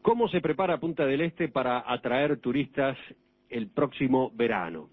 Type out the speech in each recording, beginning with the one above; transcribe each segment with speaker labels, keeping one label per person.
Speaker 1: ¿Cómo se prepara Punta del Este para atraer turistas el próximo verano?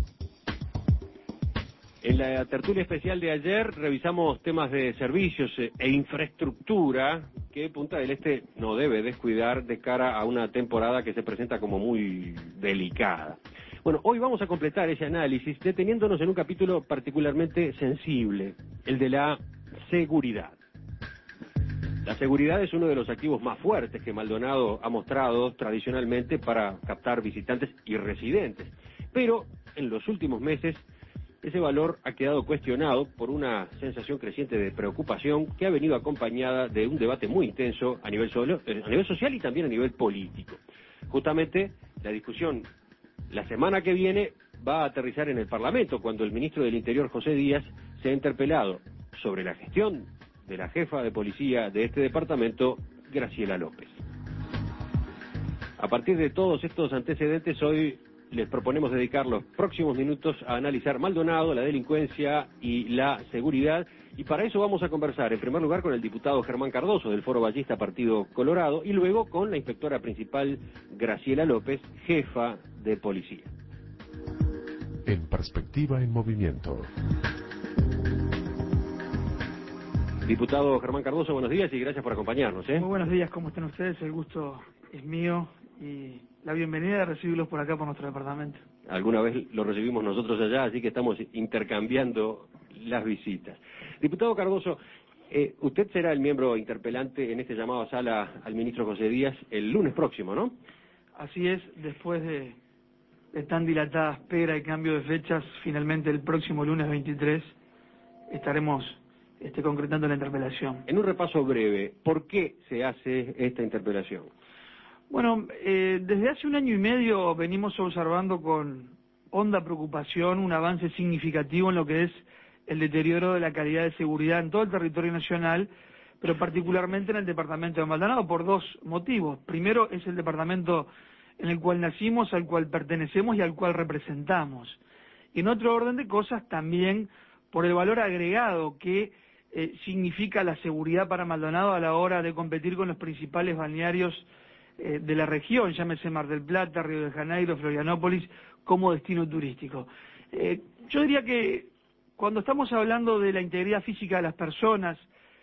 Speaker 1: En la tertulia especial de ayer revisamos temas de servicios e infraestructura que Punta del Este no debe descuidar de cara a una temporada que se presenta como muy delicada. Bueno, hoy vamos a completar ese análisis deteniéndonos en un capítulo particularmente sensible, el de la seguridad. La seguridad es uno de los activos más fuertes que Maldonado ha mostrado tradicionalmente para captar visitantes y residentes. Pero en los últimos meses ese valor ha quedado cuestionado por una sensación creciente de preocupación que ha venido acompañada de un debate muy intenso a nivel social y también a nivel político. Justamente la discusión la semana que viene va a aterrizar en el Parlamento cuando el ministro del Interior, José Díaz, sea interpelado sobre la gestión de la jefa de policía de este departamento, Graciela López. A partir de todos estos antecedentes, hoy les proponemos dedicar los próximos minutos a analizar Maldonado, la delincuencia y la seguridad, y para eso vamos a conversar en primer lugar con el diputado Germán Cardoso del Foro Ballista Partido Colorado y luego con la inspectora principal Graciela López, jefa de policía.
Speaker 2: En Perspectiva en Movimiento.
Speaker 1: Diputado Germán Cardoso, buenos días y gracias por acompañarnos.
Speaker 3: Muy buenos días, ¿cómo están ustedes? El gusto es mío y la bienvenida de recibirlos por acá, por nuestro departamento.
Speaker 1: Alguna vez lo recibimos nosotros allá, así que estamos intercambiando las visitas. Diputado Cardoso, usted será el miembro interpelante en este llamado a sala al ministro José Díaz el lunes próximo, ¿no?
Speaker 3: Así es, después de tan dilatada espera y cambio de fechas, finalmente el próximo lunes 23 estaremos concretando la interpelación.
Speaker 1: En un repaso breve, ¿por qué se hace esta interpelación?
Speaker 3: Bueno, desde hace 1 año y medio venimos observando con honda preocupación un avance significativo en lo que es el deterioro de la calidad de seguridad en todo el territorio nacional, pero particularmente en el departamento de Maldonado, por 2 motivos. Primero, es el departamento en el cual nacimos, al cual pertenecemos y al cual representamos. Y en otro orden de cosas, también por el valor agregado que significa la seguridad para Maldonado a la hora de competir con los principales balnearios de la región, llámese Mar del Plata, Río de Janeiro, Florianópolis, como destino turístico. Yo diría que cuando estamos hablando de la integridad física de las personas,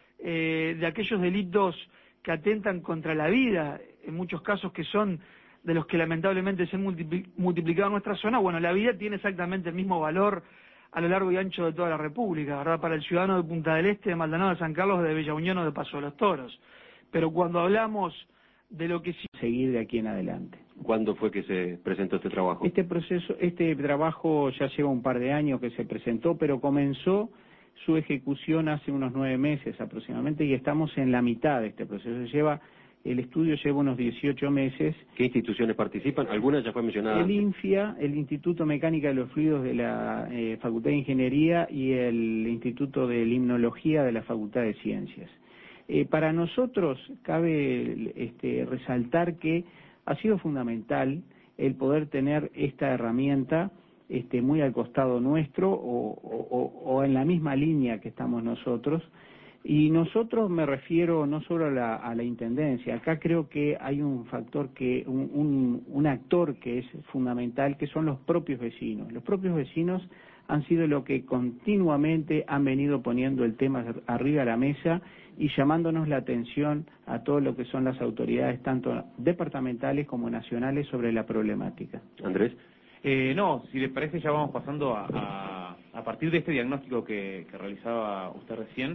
Speaker 3: de aquellos delitos que atentan contra la vida, en muchos casos que son de los que lamentablemente se han multiplicado en nuestra zona, bueno, la vida tiene exactamente el mismo valor a lo largo y ancho de toda la República, ¿verdad? Para el ciudadano de Punta del Este, de Maldonado, de San Carlos, de Bella Unión o de Paso de los Toros. Pero cuando hablamos de lo que sí
Speaker 4: seguir de aquí en adelante.
Speaker 1: ¿Cuándo fue que se presentó este trabajo?
Speaker 4: Este trabajo ya lleva un par de años que se presentó, pero comenzó su ejecución hace unos 9 meses aproximadamente y estamos en la mitad de este proceso. El estudio lleva unos 18 meses.
Speaker 1: ¿Qué instituciones participan? ¿Alguna ya fue mencionada?
Speaker 4: El INFIA, el Instituto Mecánica de los Fluidos de la Facultad de Ingeniería y el Instituto de Limnología de la Facultad de Ciencias. Para nosotros cabe resaltar que ha sido fundamental el poder tener esta herramienta muy al costado nuestro o en la misma línea que estamos nosotros. Y nosotros me refiero no solo a la Intendencia, acá creo que hay un factor un actor que es fundamental, que son los propios vecinos. Los propios vecinos han sido lo que continuamente han venido poniendo el tema arriba de la mesa y llamándonos la atención a todo lo que son las autoridades, tanto departamentales como nacionales, sobre la problemática.
Speaker 1: Andrés.
Speaker 5: No, si le parece ya vamos pasando a partir de este diagnóstico que realizaba usted recién,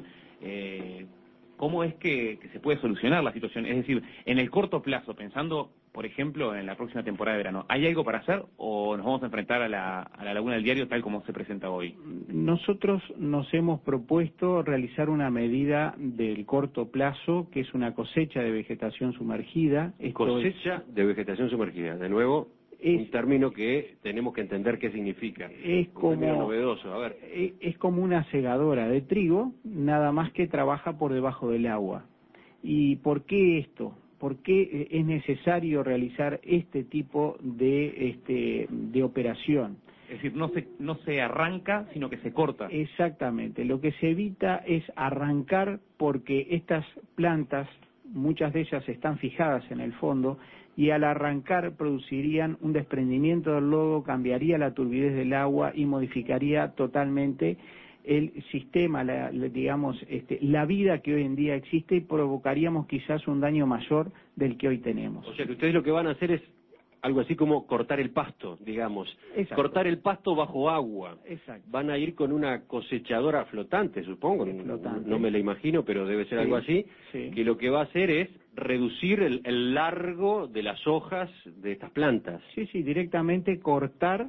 Speaker 5: ¿cómo es que se puede solucionar la situación? Es decir, en el corto plazo, pensando, por ejemplo, en la próxima temporada de verano, ¿hay algo para hacer o nos vamos a enfrentar a la Laguna del Diario tal como se presenta hoy?
Speaker 4: Nosotros nos hemos propuesto realizar una medida del corto plazo, que es una cosecha de vegetación sumergida.
Speaker 1: Cosecha de vegetación sumergida, de nuevo, un término que tenemos que entender qué significa.
Speaker 4: Es como
Speaker 1: un término novedoso, a ver.
Speaker 4: Es como una segadora de trigo, nada más que trabaja por debajo del agua. ¿Y por qué esto? ¿Por qué es necesario realizar este tipo de operación?
Speaker 5: Es decir, no se arranca, sino que se corta.
Speaker 4: Exactamente. Lo que se evita es arrancar, porque estas plantas muchas de ellas están fijadas en el fondo, y al arrancar producirían un desprendimiento del lodo, cambiaría la turbidez del agua y modificaría totalmente el sistema, digamos, la vida que hoy en día existe, y provocaríamos quizás un daño mayor del que hoy tenemos.
Speaker 1: O sea que ustedes lo que van a hacer es algo así como cortar el pasto, digamos.
Speaker 4: Exacto.
Speaker 1: Cortar el pasto bajo agua.
Speaker 4: Exacto.
Speaker 1: Van a ir con una cosechadora flotante, supongo.
Speaker 4: Flotante.
Speaker 1: No me la imagino, pero debe ser
Speaker 4: Sí,
Speaker 1: algo así.
Speaker 4: sí.
Speaker 1: Que lo que va a hacer es reducir el largo de las hojas de estas plantas.
Speaker 4: Sí, directamente corta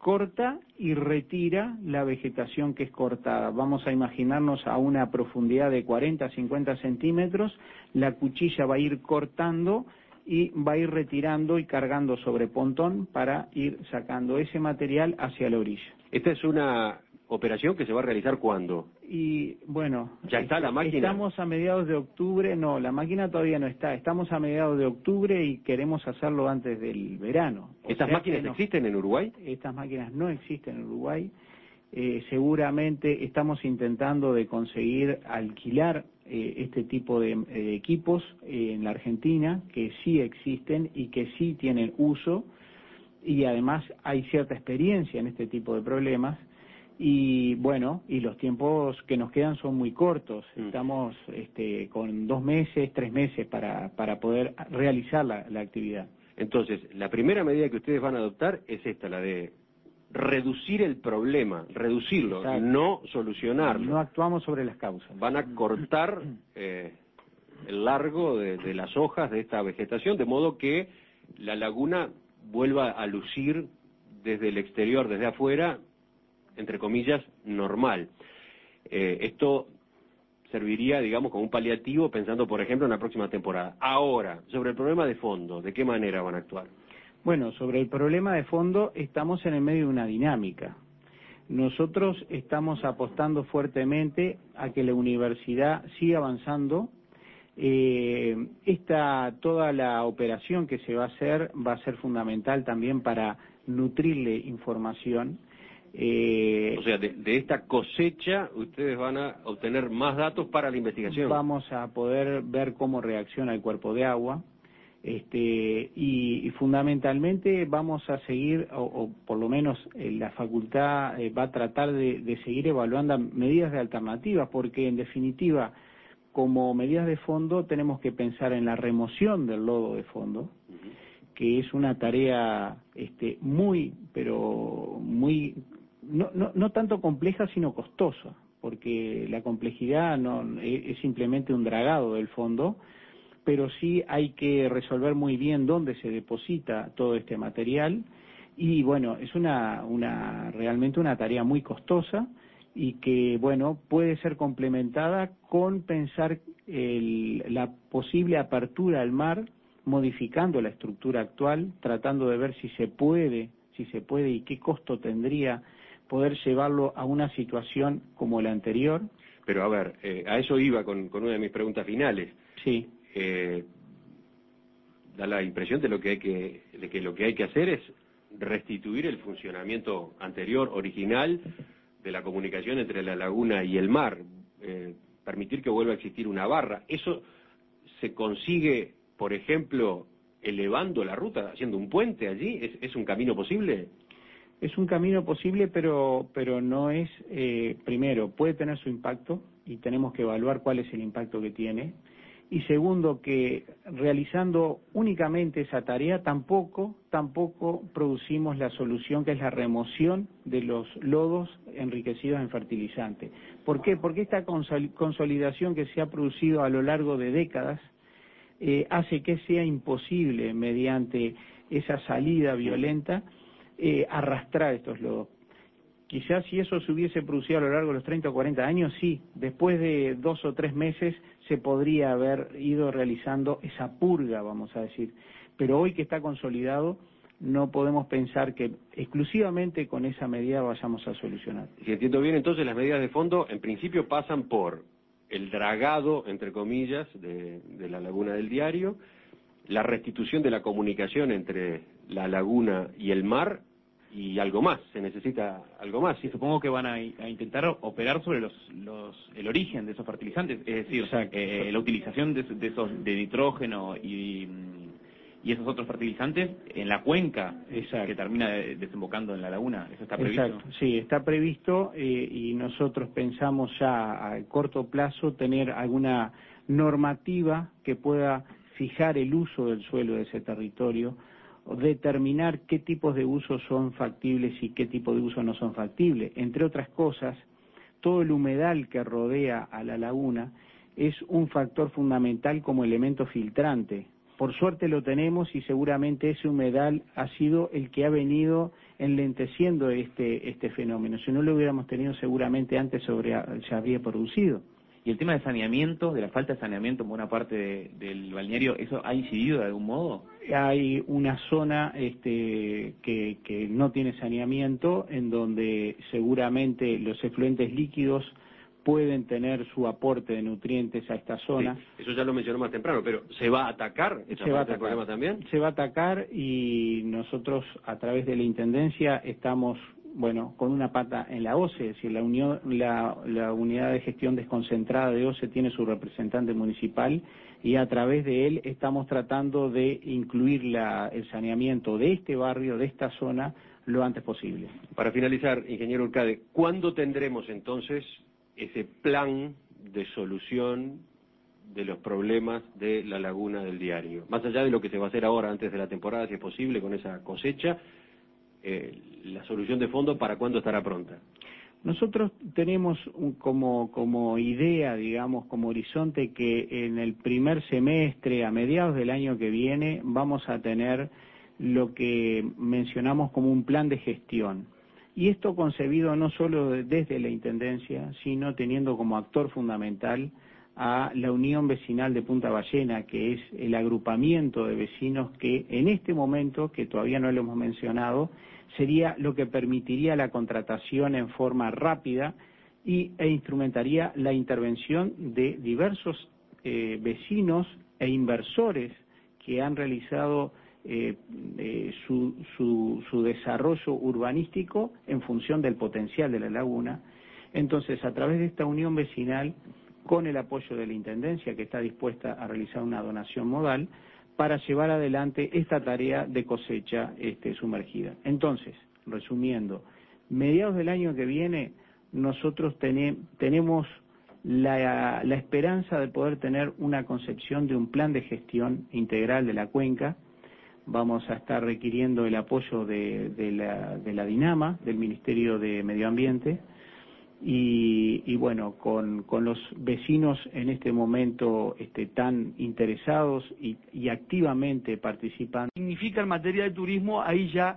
Speaker 4: y retira la vegetación que es cortada. Vamos a imaginarnos a una profundidad de 40 a 50 centímetros, la cuchilla va a ir cortando y va a ir retirando y cargando sobre pontón para ir sacando ese material hacia la orilla.
Speaker 1: Esta es una operación que se va a realizar ¿cuándo?
Speaker 4: Y bueno,
Speaker 1: ¿Ya está la máquina?
Speaker 4: Estamos a mediados de octubre, no, la máquina todavía no está, estamos a mediados de octubre y queremos hacerlo antes del verano.
Speaker 1: ¿Estas máquinas existen en Uruguay?
Speaker 4: Estas máquinas no existen en Uruguay. Seguramente estamos intentando de conseguir alquilar este tipo de equipos en la Argentina, que sí existen y que sí tienen uso, y además hay cierta experiencia en este tipo de problemas. Y bueno, y los tiempos que nos quedan son muy cortos. Estamos con 2 meses, 3 meses para poder realizar la actividad.
Speaker 1: Entonces, la primera medida que ustedes van a adoptar es esta, la de reducir el problema, reducirlo,
Speaker 4: Exacto.
Speaker 1: no solucionarlo.
Speaker 4: No actuamos sobre las causas.
Speaker 1: Van a cortar el largo de las hojas de esta vegetación, de modo que la laguna vuelva a lucir desde el exterior, desde afuera, entre comillas, normal. Esto serviría, digamos, como un paliativo, pensando, por ejemplo, en la próxima temporada. Ahora, sobre el problema de fondo, ¿de qué manera van a actuar?
Speaker 4: Bueno, sobre el problema de fondo estamos en el medio de una dinámica. Nosotros estamos apostando fuertemente a que la universidad siga avanzando. Toda la operación que se va a ser fundamental también para nutrirle información.
Speaker 1: O sea, de esta cosecha ustedes van a obtener más datos para la investigación.
Speaker 4: Vamos a poder ver cómo reacciona el cuerpo de agua. Y fundamentalmente vamos a seguir, o por lo menos la facultad va a tratar de seguir evaluando medidas de alternativas, porque en definitiva, como medidas de fondo, tenemos que pensar en la remoción del lodo de fondo, que es una tarea no tanto compleja, sino costosa, porque la complejidad no es simplemente un dragado del fondo, pero sí hay que resolver muy bien dónde se deposita todo este material, y bueno, es realmente una tarea muy costosa, y que bueno, puede ser complementada con pensar la posible apertura al mar, modificando la estructura actual, tratando de ver si se puede y qué costo tendría poder llevarlo a una situación como la anterior.
Speaker 1: Pero a ver, a eso iba con una de mis preguntas finales.
Speaker 4: Sí.
Speaker 1: Da la impresión de que lo que hay que hacer es restituir el funcionamiento anterior, original, de la comunicación entre la laguna y el mar, permitir que vuelva a existir una barra. ¿Eso se consigue, por ejemplo, elevando la ruta, haciendo un puente allí? ¿Es un camino posible?
Speaker 4: Es un camino posible, pero no es, primero, puede tener su impacto, y tenemos que evaluar cuál es el impacto que tiene. Y segundo, que realizando únicamente esa tarea tampoco producimos la solución, que es la remoción de los lodos enriquecidos en fertilizante. ¿Por qué? Porque esta consolidación que se ha producido a lo largo de décadas hace que sea imposible, mediante esa salida violenta, arrastrar estos lodos. Quizás si eso se hubiese producido a lo largo de los 30 o 40 años, sí, después de 2 o 3 meses se podría haber ido realizando esa purga, vamos a decir. Pero hoy que está consolidado, no podemos pensar que exclusivamente con esa medida vayamos a solucionar.
Speaker 1: Si entiendo bien, entonces las medidas de fondo en principio pasan por el dragado, entre comillas, de la laguna del Diario, la restitución de la comunicación entre la laguna y el mar, y algo más, se necesita algo más.
Speaker 5: Sí, supongo que van a intentar operar sobre el origen de esos fertilizantes, es decir, la utilización de nitrógeno y esos otros fertilizantes en la cuenca que termina desembocando en la laguna. ¿Eso está previsto?
Speaker 4: Exacto, sí, está previsto y nosotros pensamos ya a corto plazo tener alguna normativa que pueda fijar el uso del suelo de ese territorio, o determinar qué tipos de usos son factibles y qué tipo de usos no son factibles. Entre otras cosas, todo el humedal que rodea a la laguna es un factor fundamental como elemento filtrante. Por suerte lo tenemos y seguramente ese humedal ha sido el que ha venido enlenteciendo este fenómeno. Si no lo hubiéramos tenido, seguramente antes se habría producido.
Speaker 5: Y el tema de saneamiento, de la falta de saneamiento en buena parte del balneario, ¿eso ha incidido de algún modo?
Speaker 4: Hay una zona que no tiene saneamiento, en donde seguramente los efluentes líquidos pueden tener su aporte de nutrientes a esta zona.
Speaker 1: Sí, eso ya lo mencionó más temprano, pero ¿se va a atacar esa parte del problema también?
Speaker 4: Se va a atacar y nosotros a través de la Intendencia estamos, con una pata en la OCE, es decir, la unidad de gestión desconcentrada de OCE tiene su representante municipal y a través de él estamos tratando de incluir el saneamiento de este barrio, de esta zona, lo antes posible.
Speaker 1: Para finalizar, ingeniero Urcade, ¿cuándo tendremos entonces ese plan de solución de los problemas de la laguna del Diario? Más allá de lo que se va a hacer ahora antes de la temporada, si es posible, con esa cosecha, la solución de fondo, ¿para cuándo estará pronta?
Speaker 4: Nosotros tenemos como idea, digamos, como horizonte, que en el primer semestre, a mediados del año que viene, vamos a tener lo que mencionamos como un plan de gestión. Y esto concebido no solo desde la Intendencia, sino teniendo como actor fundamental a la Unión Vecinal de Punta Ballena, que es el agrupamiento de vecinos que en este momento, que todavía no lo hemos mencionado, sería lo que permitiría la contratación en forma rápida e instrumentaría la intervención de diversos vecinos e inversores que han realizado su desarrollo urbanístico en función del potencial de la laguna. Entonces, a través de esta unión vecinal, con el apoyo de la Intendencia, que está dispuesta a realizar una donación modal, para llevar adelante esta tarea de cosecha sumergida. Entonces, resumiendo, mediados del año que viene, nosotros tenemos la esperanza de poder tener una concepción de un plan de gestión integral de la cuenca. Vamos a estar requiriendo el apoyo de la DINAMA, del Ministerio de Medio Ambiente, y con los vecinos en este momento tan interesados y activamente participando.
Speaker 3: Significa en materia de turismo, ahí ya,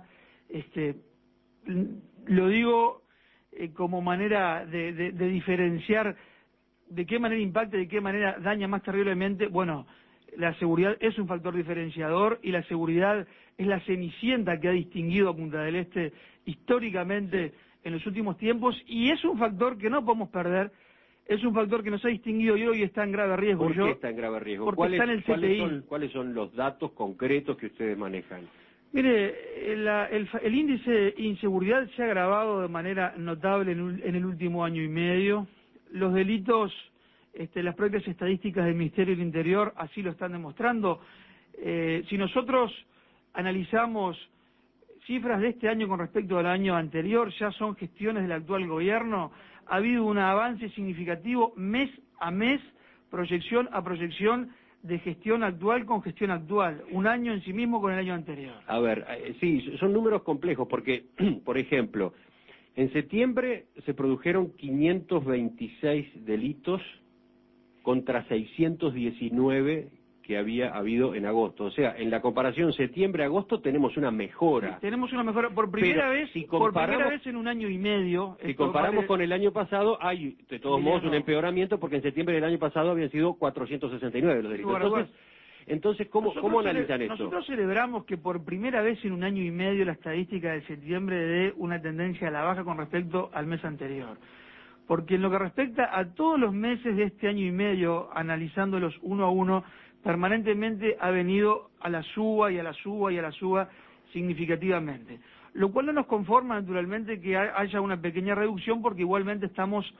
Speaker 3: lo digo como manera de diferenciar de qué manera impacta y de qué manera daña más terriblemente. Bueno, la seguridad es un factor diferenciador y la seguridad es la cenicienta que ha distinguido a Punta del Este históricamente en los últimos tiempos, y es un factor que no podemos perder, es un factor que nos ha distinguido y hoy está en grave riesgo.
Speaker 1: ¿Por qué está en grave riesgo?
Speaker 3: Porque está en el CTI.
Speaker 1: ¿Cuáles son los datos concretos que ustedes manejan?
Speaker 3: Mire, el índice de inseguridad se ha agravado de manera notable en el último año y medio. Los delitos, las propias estadísticas del Ministerio del Interior así lo están demostrando. Si nosotros analizamos cifras de este año con respecto al año anterior, ya son gestiones del actual gobierno, ha habido un avance significativo mes a mes, proyección a proyección, de gestión actual con gestión actual, un año en sí mismo con el año anterior.
Speaker 1: A ver, sí, son números complejos porque, por ejemplo, en septiembre se produjeron 526 delitos contra 619 que había habido en agosto. O sea, en la comparación septiembre-agosto tenemos una mejora.
Speaker 3: Sí, tenemos una mejora por primera vez en un año y medio.
Speaker 1: Si comparamos con el año pasado, hay de todos modos un empeoramiento, porque en septiembre del año pasado habían sido 469 los delitos. Entonces, ¿cómo analizan esto?
Speaker 3: Nosotros celebramos que por primera vez en un año y medio la estadística de septiembre dé una tendencia a la baja con respecto al mes anterior. Porque en lo que respecta a todos los meses de este año y medio, analizándolos uno a uno, permanentemente ha venido a la suba y a la suba y a la suba, significativamente. Lo cual no nos conforma, naturalmente, que haya una pequeña reducción, porque igualmente estamos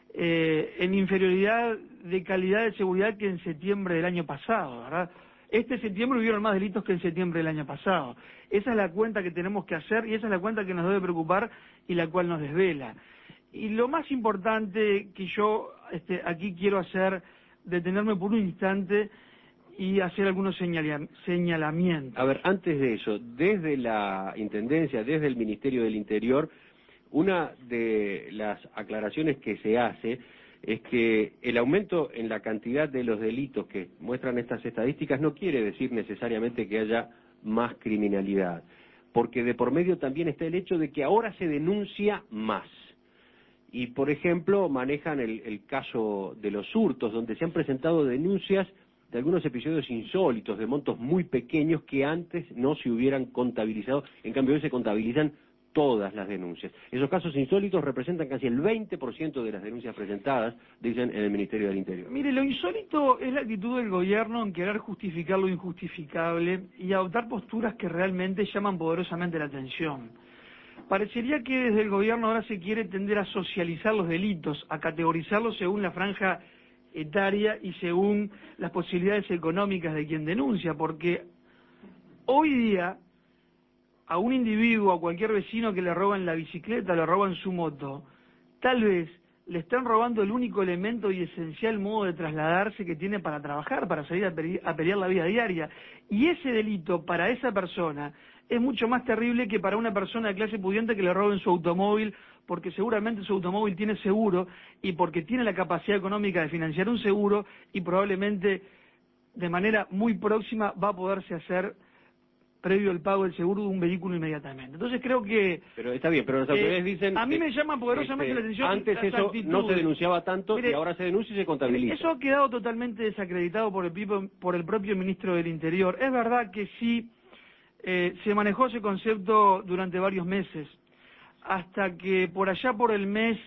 Speaker 3: en inferioridad de calidad de seguridad que en septiembre del año pasado, ¿verdad? Este septiembre hubieron más delitos que en septiembre del año pasado. Esa es la cuenta que tenemos que hacer y esa es la cuenta que nos debe preocupar y la cual nos desvela. Y lo más importante que yo aquí quiero hacer, detenerme por un instante y hacer algunos señalamientos.
Speaker 1: A ver, antes de eso, desde la Intendencia, desde el Ministerio del Interior, una de las aclaraciones que se hace es que el aumento en la cantidad de los delitos que muestran estas estadísticas no quiere decir necesariamente que haya más criminalidad, porque de por medio también está el hecho de que ahora se denuncia más. Y, por ejemplo, manejan el caso de los hurtos, donde se han presentado denuncias de algunos episodios insólitos, de montos muy pequeños que antes no se hubieran contabilizado, en cambio hoy se contabilizan todas las denuncias. Esos casos insólitos representan casi el 20% de las denuncias presentadas, dicen en el Ministerio del Interior.
Speaker 3: Mire, lo insólito es la actitud del gobierno en querer justificar lo injustificable y adoptar posturas que realmente llaman poderosamente la atención. Parecería que desde el gobierno ahora se quiere tender a socializar los delitos, a categorizarlos según la franja etaria y según las posibilidades económicas de quien denuncia, porque hoy día a un individuo, a cualquier vecino que le roban la bicicleta, le roban su moto, tal vez le están robando el único elemento y esencial modo de trasladarse que tiene para trabajar, para salir a pelear la vida diaria. Y ese delito para esa persona es mucho más terrible que para una persona de clase pudiente que le roben su automóvil, porque seguramente su automóvil tiene seguro y porque tiene la capacidad económica de financiar un seguro y probablemente de manera muy próxima va a poderse hacer previo al pago del seguro de un vehículo inmediatamente. Entonces creo que...
Speaker 1: Pero está bien, pero las autoridades dicen...
Speaker 3: A mí me llama poderosamente la atención...
Speaker 1: Antes eso no se denunciaba tanto. Mire, y ahora se denuncia y se contabiliza.
Speaker 3: Eso ha quedado totalmente desacreditado por el propio ministro del Interior. Es verdad que sí se manejó ese concepto durante varios meses, hasta que por allá por el mes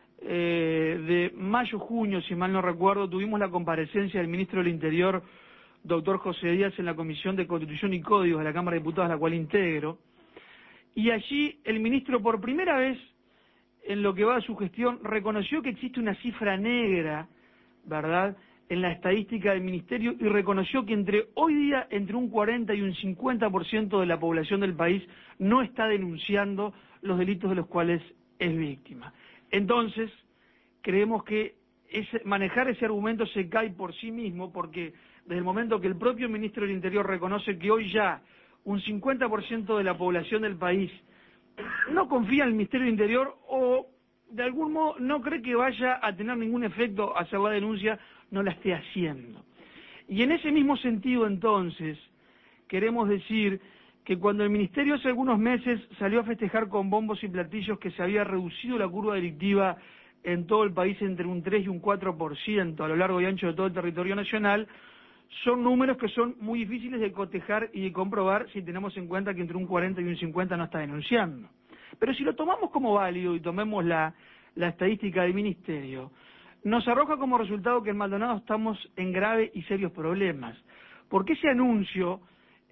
Speaker 3: de mayo-junio, si mal no recuerdo, tuvimos la comparecencia del ministro del Interior, doctor José Díaz, en la Comisión de Constitución y Códigos de la Cámara de Diputados, la cual integro, y allí el ministro por primera vez en lo que va a su gestión reconoció que existe una cifra negra, ¿verdad?, en la estadística del ministerio y reconoció que hoy día entre un 40 y un 50% de la población del país no está denunciando los delitos de los cuales es víctima. Entonces, creemos que manejar ese argumento se cae por sí mismo, porque desde el momento que el propio ministro del Interior reconoce que hoy ya un 50% de la población del país no confía en el Ministerio del Interior o de algún modo no cree que vaya a tener ningún efecto hacer la denuncia, no la esté haciendo. Y en ese mismo sentido, entonces, queremos decir que cuando el Ministerio hace algunos meses salió a festejar con bombos y platillos que se había reducido la curva delictiva en todo el país entre un 3 y un 4% a lo largo y ancho de todo el territorio nacional, son números que son muy difíciles de cotejar y de comprobar si tenemos en cuenta que entre un 40 y un 50 no está denunciando. Pero si lo tomamos como válido y tomemos la estadística del Ministerio, nos arroja como resultado que en Maldonado estamos en graves y serios problemas. Porque ese anuncio,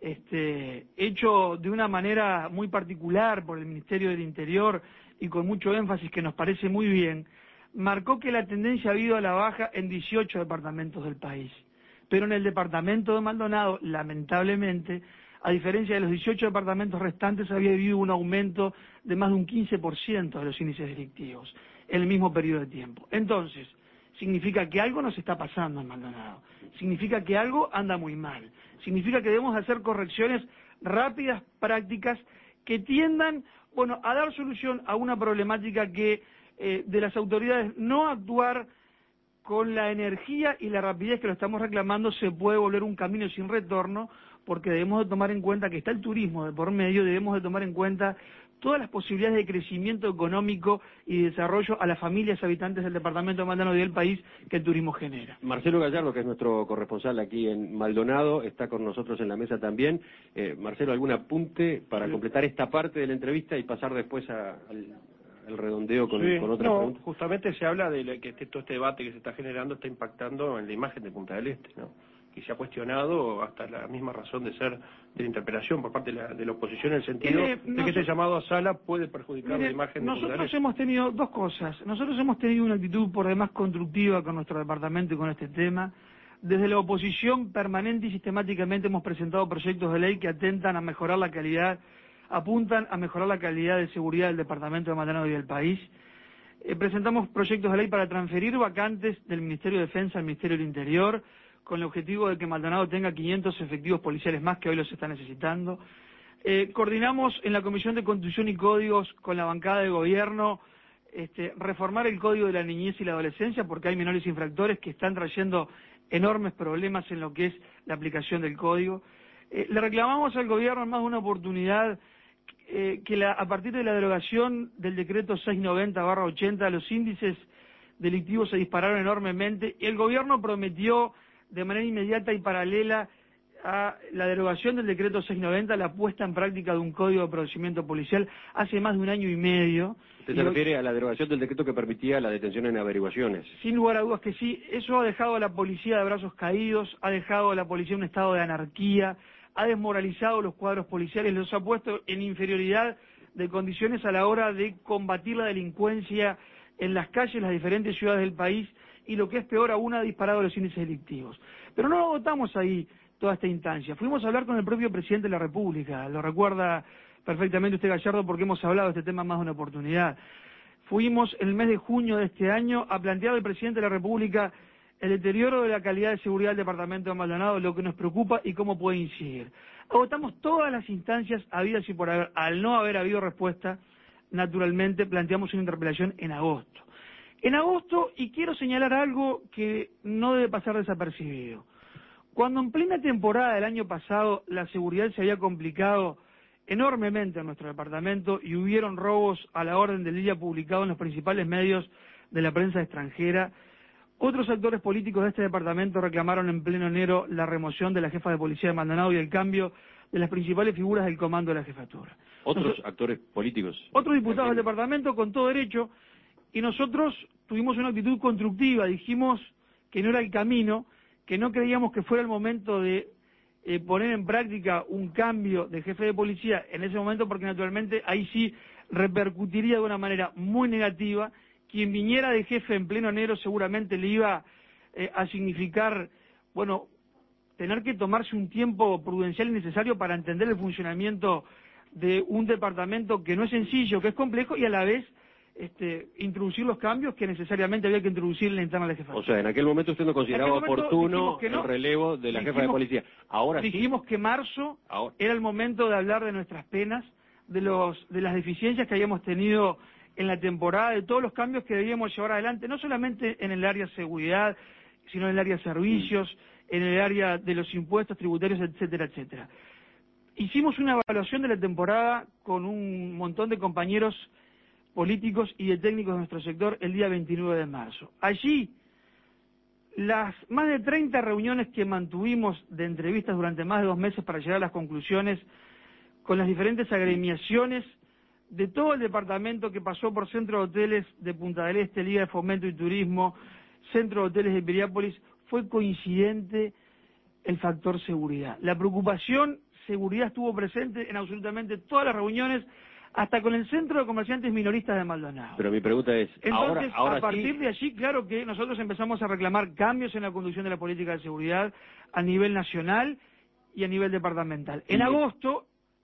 Speaker 3: hecho de una manera muy particular por el Ministerio del Interior y con mucho énfasis que nos parece muy bien, marcó que la tendencia ha ido a la baja en 18 departamentos del país. Pero en el departamento de Maldonado, lamentablemente, a diferencia de los 18 departamentos restantes, había habido un aumento de más de un 15% de los índices delictivos en el mismo periodo de tiempo. Entonces, significa que algo nos está pasando en Maldonado, significa que algo anda muy mal, significa que debemos hacer correcciones rápidas, prácticas, que tiendan, a dar solución a una problemática que de las autoridades no actuar con la energía y la rapidez que lo estamos reclamando se puede volver un camino sin retorno, porque debemos de tomar en cuenta que está el turismo de por medio, debemos de tomar en cuenta todas las posibilidades de crecimiento económico y desarrollo a las familias habitantes del departamento de Maldonado y del país que el turismo genera.
Speaker 1: Marcelo Gallardo, que es nuestro corresponsal aquí en Maldonado, está con nosotros en la mesa también. Marcelo, ¿algún apunte para completar esta parte de la entrevista y pasar después al redondeo con otra pregunta?
Speaker 6: Justamente se habla de que todo este debate que se está generando está impactando en la imagen de Punta del Este, ¿no? y se ha cuestionado hasta la misma razón de ser de la interpelación por parte de la oposición, en el sentido de que este llamado a sala puede perjudicar la imagen de Punta del
Speaker 3: Nosotros
Speaker 6: Este.
Speaker 3: hemos tenido dos cosas. Nosotros hemos tenido una actitud por demás constructiva con nuestro departamento y con este tema. Desde la oposición permanente y sistemáticamente hemos presentado proyectos de ley que atentan a mejorar la calidad, apuntan a mejorar la calidad de seguridad del departamento de Maldonado y del país. Presentamos proyectos de ley para transferir vacantes del Ministerio de Defensa al Ministerio del Interior, con el objetivo de que Maldonado tenga 500 efectivos policiales más, que hoy los está necesitando. Coordinamos en la Comisión de Constitución y Códigos con la bancada de gobierno reformar el Código de la Niñez y la Adolescencia, porque hay menores infractores que están trayendo enormes problemas en lo que es la aplicación del Código. Le reclamamos al gobierno en más de una oportunidad que a partir de la derogación del decreto 690/80 los índices delictivos se dispararon enormemente y el gobierno prometió de manera inmediata y paralela a la derogación del decreto 690 la puesta en práctica de un código de procedimiento policial hace más de un año y medio.
Speaker 1: ¿Usted se refiere a la derogación del decreto que permitía la detención en averiguaciones?
Speaker 3: Sin lugar a dudas que sí. Eso ha dejado a la policía de brazos caídos, ha dejado a la policía en un estado de anarquía, ha desmoralizado los cuadros policiales, los ha puesto en inferioridad de condiciones a la hora de combatir la delincuencia en las calles, en las diferentes ciudades del país, y lo que es peor aún, ha disparado los índices delictivos. Pero no agotamos ahí toda esta instancia. Fuimos a hablar con el propio presidente de la República, lo recuerda perfectamente usted, Gallardo, porque hemos hablado de este tema más de una oportunidad. Fuimos en el mes de junio de este año a plantear al presidente de la República el deterioro de la calidad de seguridad del departamento de Maldonado, lo que nos preocupa y cómo puede incidir. Agotamos todas las instancias habidas y por haber. Al no haber habido respuesta, naturalmente planteamos una interpelación en agosto. Y quiero señalar algo que no debe pasar desapercibido. Cuando en plena temporada del año pasado la seguridad se había complicado enormemente en nuestro departamento y hubieron robos a la orden del día publicados en los principales medios de la prensa extranjera, otros actores políticos de este departamento reclamaron en pleno enero la remoción de la jefa de policía de Maldonado y el cambio de las principales figuras del comando de la jefatura.
Speaker 1: Actores políticos.
Speaker 3: Otros diputados del departamento, con todo derecho, y nosotros tuvimos una actitud constructiva, dijimos que no era el camino, que no creíamos que fuera el momento de poner en práctica un cambio de jefe de policía en ese momento, porque naturalmente ahí sí repercutiría de una manera muy negativa. Quien viniera de jefe en pleno enero seguramente le iba a significar, tener que tomarse un tiempo prudencial y necesario para entender el funcionamiento de un departamento que no es sencillo, que es complejo, y a la vez introducir los cambios que necesariamente había que introducir en la interna de la jefatura.
Speaker 1: O sea, en aquel momento usted no consideraba oportuno el relevo de la jefa de policía. Ahora
Speaker 3: dijimos que marzo era el momento de hablar de nuestras penas, de las deficiencias que habíamos tenido en la temporada, de todos los cambios que debíamos llevar adelante, no solamente en el área de seguridad, sino en el área de servicios, en el área de los impuestos tributarios, etcétera, etcétera. Hicimos una evaluación de la temporada con un montón de compañeros políticos y de técnicos de nuestro sector el día 29 de marzo. Allí, las más de 30 reuniones que mantuvimos de entrevistas durante más de 2 meses para llegar a las conclusiones con las diferentes agremiaciones de todo el departamento, que pasó por Centro de Hoteles de Punta del Este, Liga de Fomento y Turismo, Centro de Hoteles de Piriápolis, fue coincidente el factor seguridad. La preocupación seguridad estuvo presente en absolutamente todas las reuniones, hasta con el Centro de Comerciantes Minoristas de Maldonado.
Speaker 1: Pero mi pregunta es,
Speaker 3: entonces,
Speaker 1: ahora
Speaker 3: a partir de allí, claro que nosotros empezamos a reclamar cambios en la conducción de la política de seguridad a nivel nacional y a nivel departamental. En agosto,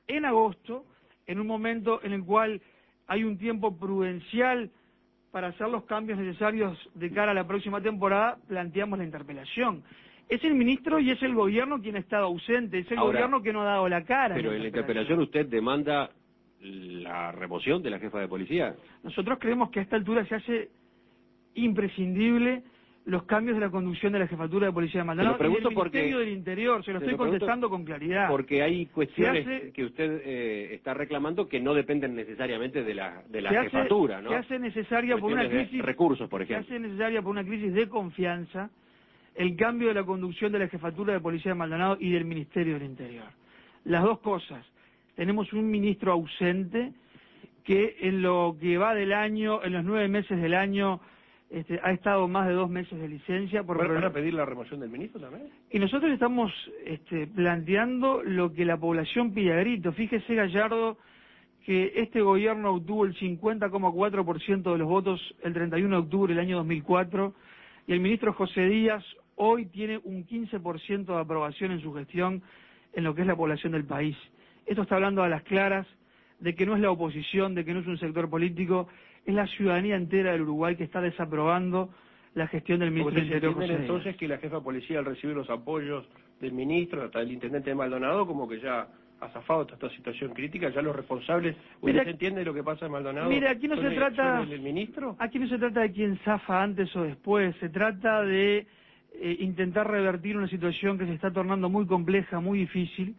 Speaker 3: en un momento en el cual hay un tiempo prudencial para hacer los cambios necesarios de cara a la próxima temporada, planteamos la interpelación. Es el ministro y es el gobierno quien ha estado ausente, es el gobierno que no ha dado la cara.
Speaker 1: Pero en la interpelación usted demanda la remoción de la jefa de policía.
Speaker 3: Nosotros creemos que a esta altura se hace imprescindible los cambios de la conducción de la jefatura de policía de Maldonado y del Ministerio del Interior. Se lo estoy contestando con claridad.
Speaker 1: Porque hay cuestiones que usted está reclamando que no dependen necesariamente de la jefatura, ¿no?
Speaker 3: Se hace necesaria por una crisis
Speaker 1: recursos, por ejemplo.
Speaker 3: Se hace necesaria por una crisis de confianza el cambio de la conducción de la jefatura de policía de Maldonado y del Ministerio del Interior. Las dos cosas. Tenemos un ministro ausente que en lo que va del año, en los 9 meses del año, ha estado más de 2 meses de licencia.
Speaker 6: ¿Van a pedir la remoción del ministro también?
Speaker 3: Y nosotros estamos planteando lo que la población pide a grito. Fíjese, Gallardo, que este gobierno obtuvo el 50,4% de los votos el 31 de octubre del año 2004, y el ministro José Díaz hoy tiene un 15% de aprobación en su gestión en lo que es la población del país. Esto está hablando a las claras de que no es la oposición, de que no es un sector político, es la ciudadanía entera del Uruguay que está desaprobando la gestión del ministro del Interior, José Díaz.
Speaker 6: Entonces que la jefa de policía, al recibir los apoyos del ministro, hasta el intendente de Maldonado, como que ya ha zafado toda esta situación crítica, ya los responsables, ¿usted entiende lo que pasa en Maldonado?
Speaker 3: Mira, aquí no se trata,
Speaker 6: ¿el ministro?
Speaker 3: Aquí no se trata de quién zafa antes o después, se trata de intentar revertir una situación que se está tornando muy compleja, muy difícil,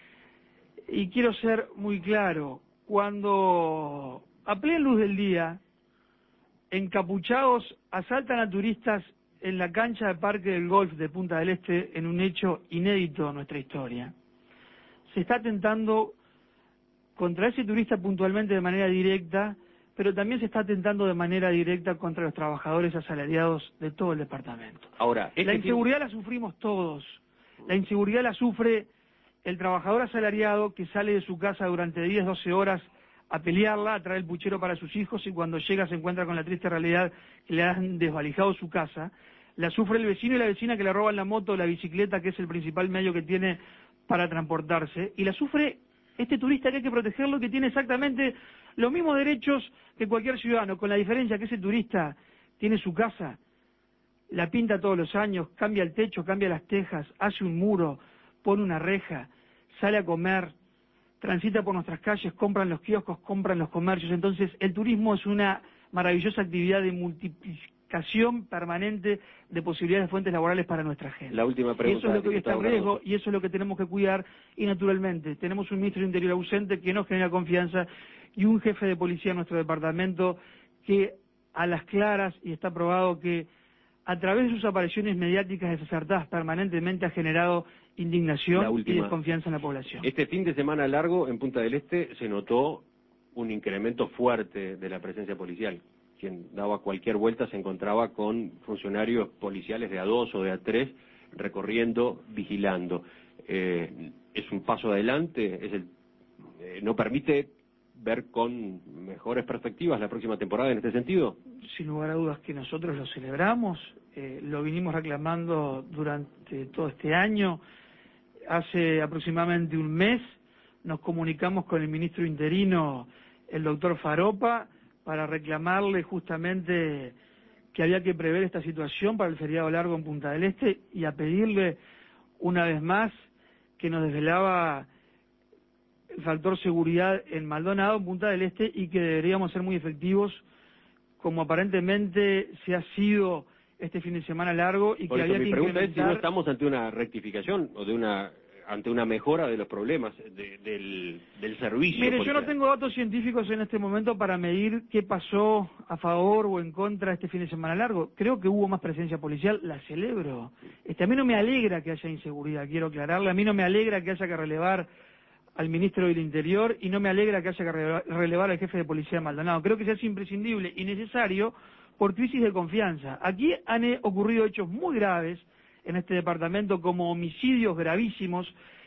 Speaker 3: y quiero ser muy claro, cuando a plena luz del día, encapuchados, asaltan a turistas en la cancha de Parque del Golf de Punta del Este en un hecho inédito en nuestra historia, se está atentando contra ese turista puntualmente de manera directa, pero también se está atentando de manera directa contra los trabajadores asalariados de todo el departamento.
Speaker 1: Ahora,
Speaker 3: la inseguridad la sufrimos todos, la inseguridad la sufre el trabajador asalariado que sale de su casa durante 10, 12 horas a pelearla, a traer el puchero para sus hijos, y cuando llega se encuentra con la triste realidad que le han desvalijado su casa. La sufre el vecino y la vecina que le roban la moto o la bicicleta, que es el principal medio que tiene para transportarse, y la sufre este turista que hay que protegerlo, que tiene exactamente los mismos derechos que cualquier ciudadano, con la diferencia que ese turista tiene su casa, la pinta todos los años, cambia el techo, cambia las tejas, hace un muro, pone una reja, sale a comer, transita por nuestras calles, compran los kioscos, compran los comercios. Entonces el turismo es una maravillosa actividad de multiplicación permanente de posibilidades de fuentes laborales para nuestra gente.
Speaker 1: La última pregunta.
Speaker 3: Y eso es lo que hoy está en riesgo, y eso es lo que tenemos que cuidar, y naturalmente tenemos un ministro del Interior ausente que no genera confianza, y un jefe de policía en nuestro departamento que a las claras, y está probado que a través de sus apariciones mediáticas desacertadas permanentemente ha generado indignación y desconfianza en la población.
Speaker 1: Este fin de semana largo en Punta del Este se notó un incremento fuerte de la presencia policial. Quien daba cualquier vuelta se encontraba con funcionarios policiales de A2 o de A3 recorriendo, vigilando. Es un paso adelante, no permite ver con mejores perspectivas la próxima temporada en este sentido.
Speaker 3: Sin lugar a dudas que nosotros lo celebramos, lo vinimos reclamando durante todo este año. Hace aproximadamente un mes nos comunicamos con el ministro interino, el doctor Faropa, para reclamarle justamente que había que prever esta situación para el feriado largo en Punta del Este, y a pedirle una vez más que nos desvelaba el factor seguridad en Maldonado, en Punta del Este, y que deberíamos ser muy efectivos, como aparentemente se ha sido este fin de semana largo, y
Speaker 1: por
Speaker 3: que
Speaker 1: eso
Speaker 3: había
Speaker 1: mi
Speaker 3: que
Speaker 1: pregunta es si no
Speaker 3: incrementar...
Speaker 1: estamos ante una rectificación o ante una mejora de los problemas del servicio.
Speaker 3: Mire, yo no tengo datos científicos en este momento para medir qué pasó a favor o en contra este fin de semana largo. Creo que hubo más presencia policial, la celebro. A mí no me alegra que haya inseguridad, quiero aclararle. A mí no me alegra que haya que relevar al ministro del Interior, y no me alegra que haya que relevar al jefe de policía de Maldonado. Creo que se hace imprescindible y necesario por crisis de confianza. Aquí han ocurrido hechos muy graves en este departamento, como homicidios gravísimos,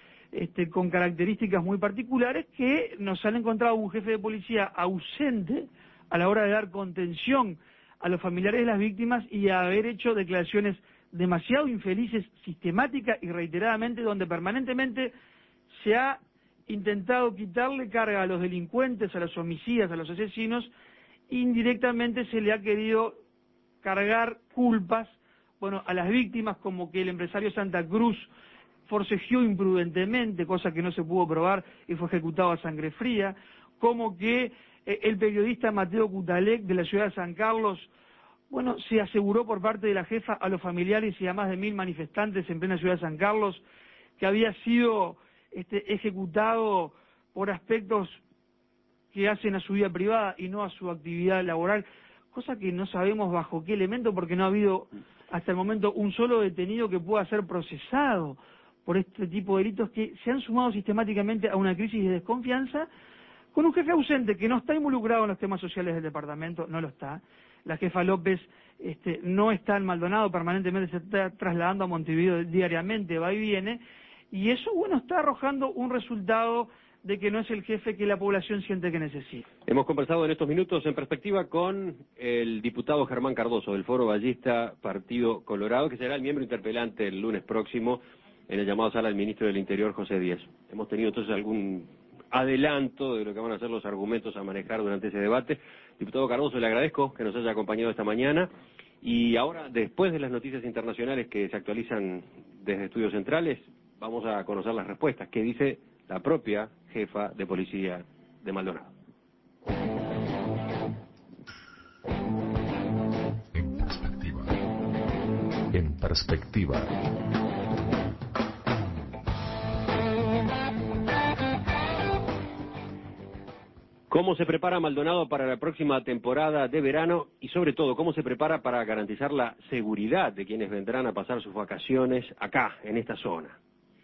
Speaker 3: con características muy particulares, que nos han encontrado un jefe de policía ausente a la hora de dar contención a los familiares de las víctimas, y a haber hecho declaraciones demasiado infelices, sistemática y reiteradamente, donde permanentemente se ha intentado quitarle carga a los delincuentes, a los homicidas, a los asesinos. Indirectamente se le ha querido cargar culpas, a las víctimas, como que el empresario Santa Cruz forcejeó imprudentemente, cosa que no se pudo probar y fue ejecutado a sangre fría, como que el periodista Mateo Cutalec de la ciudad de San Carlos, se aseguró por parte de la jefa a los familiares y a más de 1000 manifestantes en plena ciudad de San Carlos que había sido ejecutado por aspectos que hacen a su vida privada y no a su actividad laboral, cosa que no sabemos bajo qué elemento, porque no ha habido hasta el momento un solo detenido que pueda ser procesado por este tipo de delitos, que se han sumado sistemáticamente a una crisis de desconfianza, con un jefe ausente que no está involucrado en los temas sociales del departamento, no lo está, la jefa López no está en Maldonado, permanentemente se está trasladando a Montevideo diariamente, va y viene, y eso, bueno, está arrojando un resultado de que no es el jefe que la población siente que necesita.
Speaker 1: Hemos conversado en estos minutos en perspectiva con el diputado Germán Cardoso del Foro Ballista Partido Colorado, que será el miembro interpelante el lunes próximo en el llamado sala del ministro del Interior, José Díaz. Hemos tenido entonces algún adelanto de lo que van a ser los argumentos a manejar durante ese debate. Diputado Cardoso, le agradezco que nos haya acompañado esta mañana. Y ahora, después de las noticias internacionales que se actualizan desde Estudios Centrales, vamos a conocer las respuestas. ¿Qué dice la propia jefa de policía de Maldonado?
Speaker 2: En perspectiva. En perspectiva.
Speaker 1: ¿Cómo se prepara Maldonado para la próxima temporada de verano y sobre todo cómo se prepara para garantizar la seguridad de quienes vendrán a pasar sus vacaciones acá, en esta zona?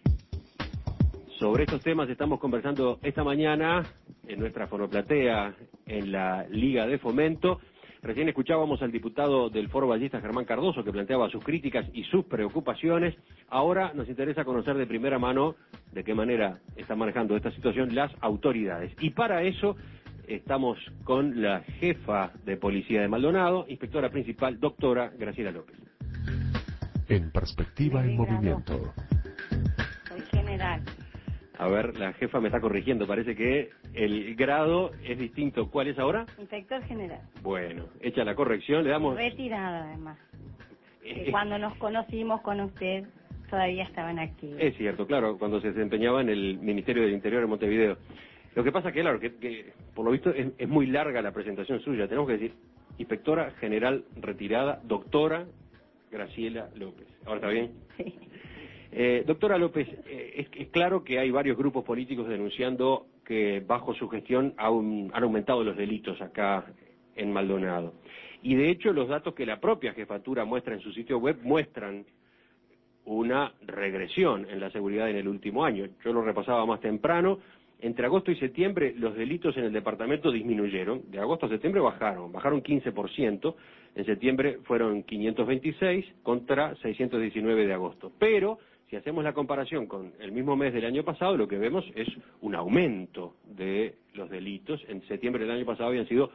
Speaker 1: Sobre estos temas estamos conversando esta mañana en nuestra fonoplatea en la Liga de Fomento. Recién escuchábamos al diputado del Foro Ballista, Germán Cardoso, que planteaba sus críticas y sus preocupaciones. Ahora nos interesa conocer de primera mano de qué manera están manejando esta situación las autoridades. Y para eso estamos con la jefa de policía de Maldonado, inspectora principal, doctora Graciela López.
Speaker 2: En perspectiva en movimiento.
Speaker 7: Soy general.
Speaker 1: A ver, la jefa me está corrigiendo, parece que el grado es distinto. ¿Cuál es ahora?
Speaker 7: Inspector general.
Speaker 1: Bueno, hecha la corrección, le damos...
Speaker 7: Retirada, además. Cuando nos conocimos con usted, todavía estaban activos.
Speaker 1: Es cierto, claro, cuando se desempeñaba en el Ministerio del Interior en Montevideo. Lo que pasa que, claro, que por lo visto es muy larga la presentación suya. Tenemos que decir, inspectora general retirada, doctora Graciela López. ¿Ahora está bien?
Speaker 7: Sí.
Speaker 1: Doctora López, es claro que hay varios grupos políticos denunciando que bajo su gestión han aumentado los delitos acá en Maldonado. Y de hecho los datos que la propia jefatura muestra en su sitio web muestran una regresión en la seguridad en el último año. Yo lo repasaba más temprano. Entre agosto y septiembre los delitos en el departamento disminuyeron. De agosto a septiembre bajaron 15%. En septiembre fueron 526 contra 619 de agosto. Pero si hacemos la comparación con el mismo mes del año pasado, lo que vemos es un aumento de los delitos. En septiembre del año pasado habían sido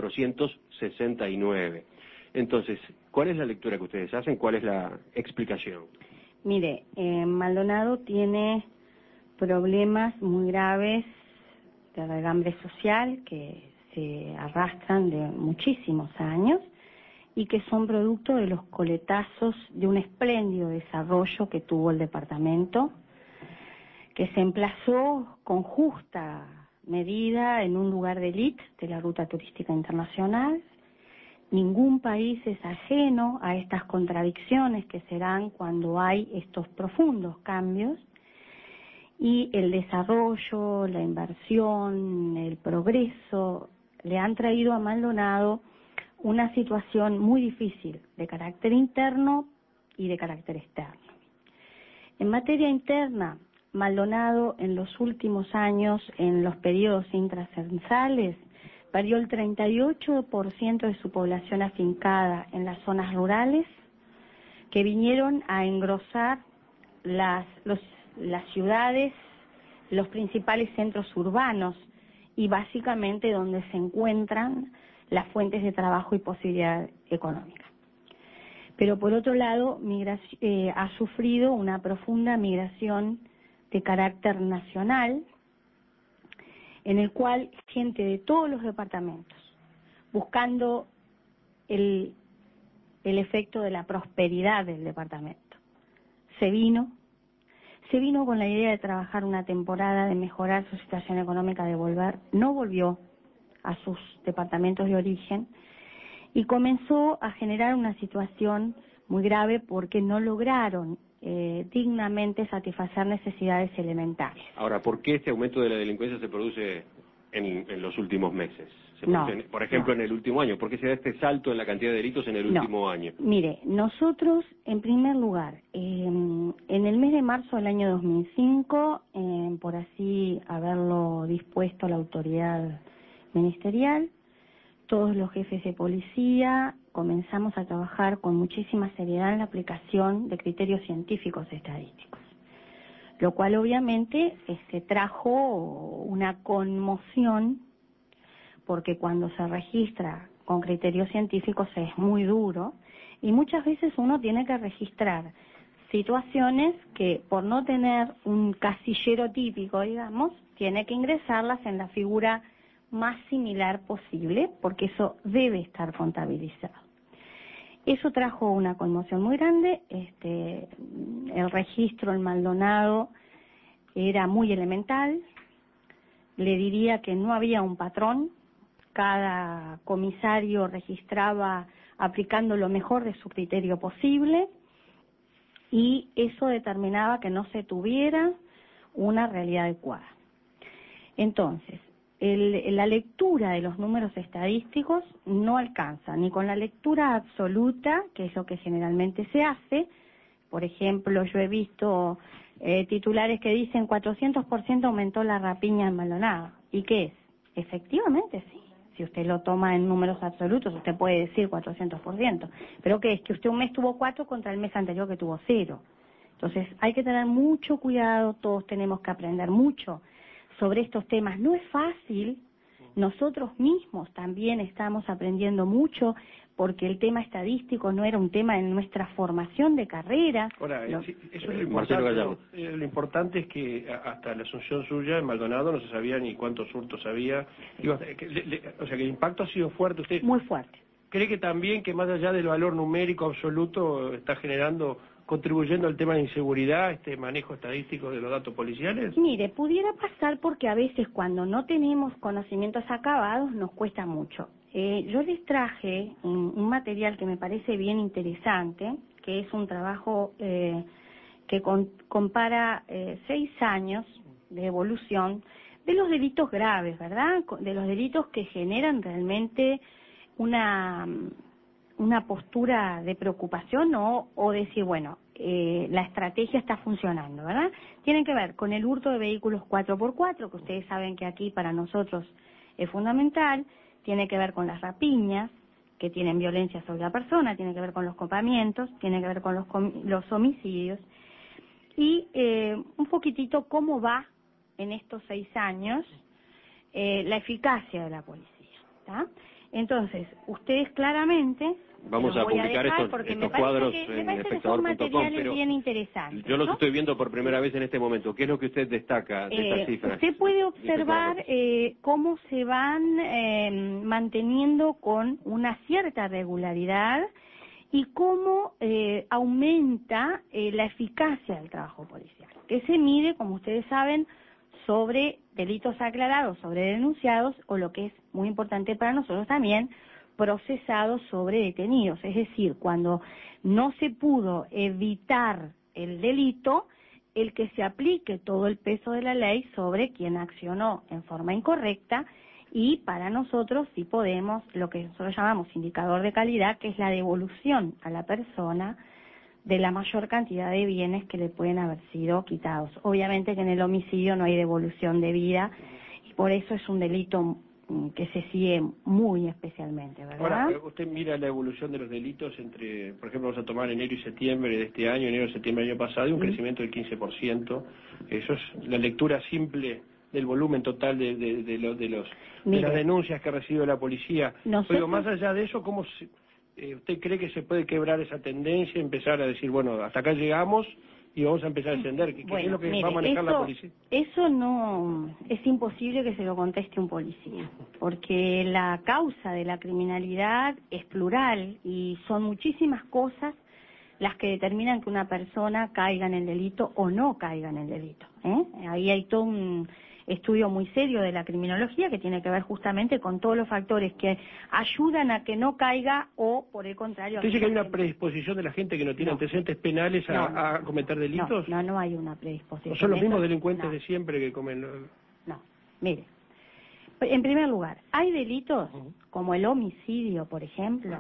Speaker 1: 469. Entonces, ¿cuál es la lectura que ustedes hacen? ¿Cuál es la explicación?
Speaker 7: Mire, Maldonado tiene problemas muy graves de regambre social que se arrastran de muchísimos años y que son producto de los coletazos de un espléndido desarrollo que tuvo el departamento, que se emplazó con justa medida en un lugar de élite de la ruta turística internacional. Ningún país es ajeno a estas contradicciones que se dan cuando hay estos profundos cambios, y el desarrollo, la inversión, el progreso le han traído a Maldonado una situación muy difícil de carácter interno y de carácter externo. En materia interna, Maldonado en los últimos años, en los periodos intracensales, perdió el 38% de su población afincada en las zonas rurales, que vinieron a engrosar las ciudades, los principales centros urbanos y básicamente donde se encuentran las fuentes de trabajo y posibilidad económica. Pero por otro lado, ha sufrido una profunda migración de carácter nacional, en el cual gente de todos los departamentos, buscando el efecto de la prosperidad del departamento, se vino con la idea de trabajar una temporada, de mejorar su situación económica, de volver, no volvió a sus departamentos de origen y comenzó a generar una situación muy grave porque no lograron dignamente satisfacer necesidades elementales.
Speaker 1: Ahora, ¿por qué este aumento de la delincuencia se produce en los últimos meses? Por ejemplo, en el último año. ¿Por qué se da este salto en la cantidad de delitos en el último año?
Speaker 7: Mire, nosotros, en primer lugar, en el mes de marzo del año 2005, por así haberlo dispuesto la autoridad ministerial, todos los jefes de policía comenzamos a trabajar con muchísima seriedad en la aplicación de criterios científicos estadísticos, lo cual obviamente trajo una conmoción, porque cuando se registra con criterios científicos es muy duro y muchas veces uno tiene que registrar situaciones que, por no tener un casillero típico, digamos, tiene que ingresarlas en la figura más similar posible, porque eso debe estar contabilizado. Eso trajo una conmoción muy grande. El registro en Maldonado era muy elemental. Le diría que no había un patrón. Cada comisario registraba aplicando lo mejor de su criterio posible, y eso determinaba que no se tuviera una realidad adecuada. Entonces, la lectura de los números estadísticos no alcanza ni con la lectura absoluta, que es lo que generalmente se hace. Por ejemplo, yo he visto titulares que dicen 400% aumentó la rapiña en Maldonado. ¿Y qué es? Efectivamente, sí. Si usted lo toma en números absolutos, usted puede decir 400%. ¿Pero qué es? Que usted un mes tuvo 4 contra el mes anterior que tuvo 0. Entonces, hay que tener mucho cuidado, todos tenemos que aprender mucho sobre estos temas. No es fácil, nosotros mismos también estamos aprendiendo mucho, porque el tema estadístico no era un tema en nuestra formación de carrera.
Speaker 6: Ahora, eso es lo importante. Lo importante es que hasta la asunción suya en Maldonado no se sabía ni cuántos hurtos había. O sea, que el impacto ha sido fuerte. ¿Usted
Speaker 7: muy fuerte
Speaker 6: cree que también, que más allá del valor numérico absoluto, está contribuyendo al tema de inseguridad, este manejo estadístico de los datos policiales?
Speaker 7: Mire, pudiera pasar, porque a veces cuando no tenemos conocimientos acabados nos cuesta mucho. Yo les traje un material que me parece bien interesante, que es un trabajo que compara 6 años de evolución de los delitos graves, ¿verdad? De los delitos que generan realmente una postura de preocupación o decir, bueno, la estrategia está funcionando, ¿verdad? Tienen que ver con el hurto de vehículos 4x4, que ustedes saben que aquí para nosotros es fundamental. Tiene que ver con las rapiñas, que tienen violencia sobre la persona, tiene que ver con los copamientos, tiene que ver con los homicidios. Y un poquitito cómo va en estos 6 años la eficacia de la policía, ¿tá? Entonces, ustedes claramente...
Speaker 1: Vamos a publicar estos cuadros en espectador.com, pero
Speaker 7: bien interesantes,
Speaker 1: yo los
Speaker 7: ¿no?
Speaker 1: estoy viendo por primera vez en este momento. ¿Qué es lo que usted destaca de estas cifras?
Speaker 7: Usted puede observar cómo se van manteniendo con una cierta regularidad y cómo aumenta la eficacia del trabajo policial, que se mide, como ustedes saben, sobre delitos aclarados, sobre denunciados, o lo que es muy importante para nosotros también, procesados sobre detenidos. Es decir, cuando no se pudo evitar el delito, el que se aplique todo el peso de la ley sobre quien accionó en forma incorrecta, y para nosotros sí podemos, lo que nosotros llamamos indicador de calidad, que es la devolución a la persona de la mayor cantidad de bienes que le pueden haber sido quitados. Obviamente que en el homicidio no hay devolución de vida, y por eso es un delito que se sigue muy especialmente, ¿verdad?
Speaker 6: Ahora, usted mira la evolución de los delitos entre, por ejemplo, vamos a tomar enero y septiembre de este año, enero y septiembre del año pasado, y un crecimiento del 15%. Eso es la lectura simple del volumen total de las denuncias que ha recibido la policía. Pero más allá de eso, ¿cómo usted cree que se puede quebrar esa tendencia, empezar a decir, bueno, hasta acá llegamos y vamos a empezar a ascender? ¿Qué es lo que va a manejar la policía?
Speaker 7: Eso no es imposible que se lo conteste un policía, porque la causa de la criminalidad es plural y son muchísimas cosas las que determinan que una persona caiga en el delito o no caiga en el delito. Ahí hay todo un estudio muy serio de la criminología que tiene que ver justamente con todos los factores que ayudan a que no caiga o, por el contrario...
Speaker 6: ¿Usted dice que hay una predisposición de la gente que no tiene antecedentes penales a cometer delitos?
Speaker 7: No hay una predisposición.
Speaker 6: ¿O son los mismos delincuentes de siempre que comen?
Speaker 7: No, mire, en primer lugar, hay delitos como el homicidio, por ejemplo,